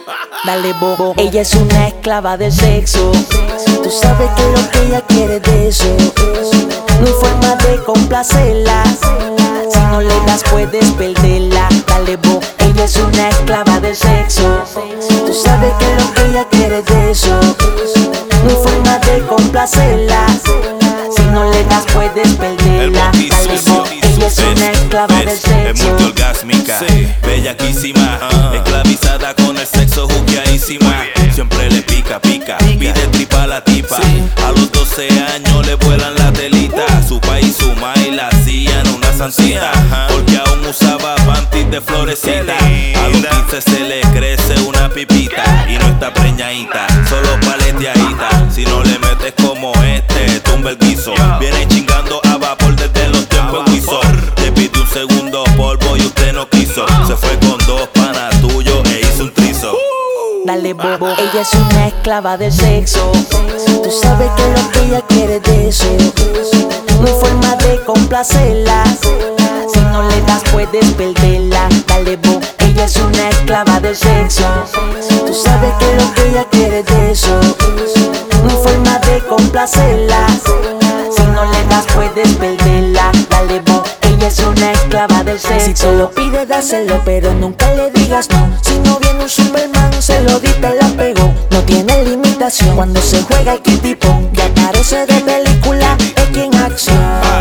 Dale bobo, ella es una esclava del sexo. Tú sabes que lo que ella quiere es de eso. No hay forma de complacerla. Si no le das puedes perderla. Dale bobo, ella es una esclava del sexo. Tú sabes que lo que ella quiere es de eso. No hay forma de complacerla. Si no le das puedes perderla. Dale bobo, ella es una esclava del sexo. Es multiorgásmica, bellaquísima, esclavizada con el sexo, juqueadísima. Siempre le pica, pide tripa a la tipa. A los 12 años le vuelan la telita. Su pa y su mai la hacían una santita, porque aún usaba panties de florecita. A los 15 se le crece una pipita y no está preñadita, solo paleteadita. Si no le metes como tumba el guiso. Viene chingando a vapor desde los tiempos en Wiso. Le pide un segundo polvo y usted no quiso. Se fue con dos panas tuyos e hizo un trizo. Dale bobo, ella es una esclava del sexo. Tú sabes que lo que ella quiere es de eso. No hay forma de complacerla. Si no le das puedes perderla. Dale bobo, ella es una esclava del sexo. Tú sabes que lo que ella quiere es de eso. No hay forma de complacerla. Si no le das puedes perderla. Dale bobo, ella es una esclava del sexo. Si te lo pide dáselo, pero nunca le digas no. Si no viene un Superman, se lo diste, la pegó. No tiene limitación cuando se juega el kitty pong. Ya parece de película, es en acción.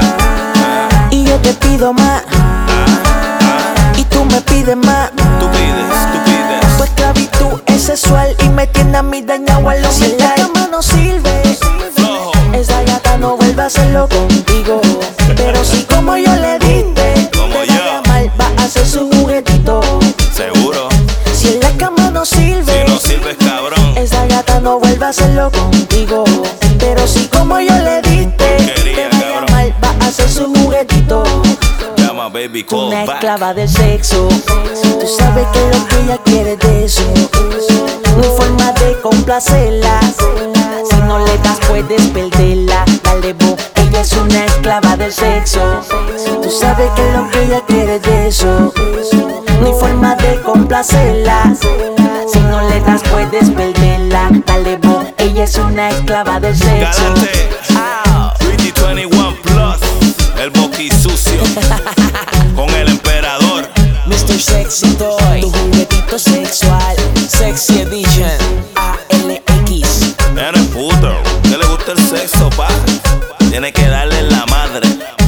Y yo te pido más, y tú me pides más. Tú pides. Tu esclavitud es sexual y me tiene a mí dañado a los. Si la cama no sirve, Flojo. esa gata no vuelve a hacerlo contigo. Pero si como yo le diste, Como te yo. vaya mal, va a hacer su juguetito. Seguro, Si en la cama no sirve, si no sirves, cabrón. esa gata no vuelve a hacerlo contigo. Pero si como yo le diste, Porquería, te vaya cabrón. mal, va a hacer su juguetito. Llama baby, call Una back. esclava del sexo. Tú sabes que lo que ella quiere es de eso. No hay forma de complacerla. Si no le das puedes perderla. Dale bo, ella es una esclava del sexo. Tú sabes que lo que ella quiere es de eso. No hay forma de complacerla. Si no le das puedes perderla. Dale bo, ella es una esclava del sexo. Galante, Ricky 21 Plus, el boqui sucio, con el emperador. Mr. Sexy Toy, tu juguetito sexual, Sexy Edition, ALX. Eres puto, que le gusta el sexo, pa. Tiene que darle en la madre.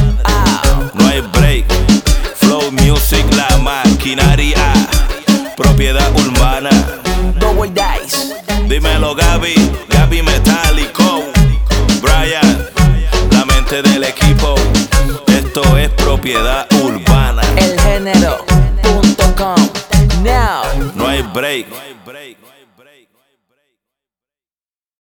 No hay break. Flow Music, la maquinaria. Propiedad urbana. Double Dice. Dímelo, Gaby Metálico. Brian, la mente del equipo. Esto es propiedad urbana. Elgénero.com. Now. No hay break.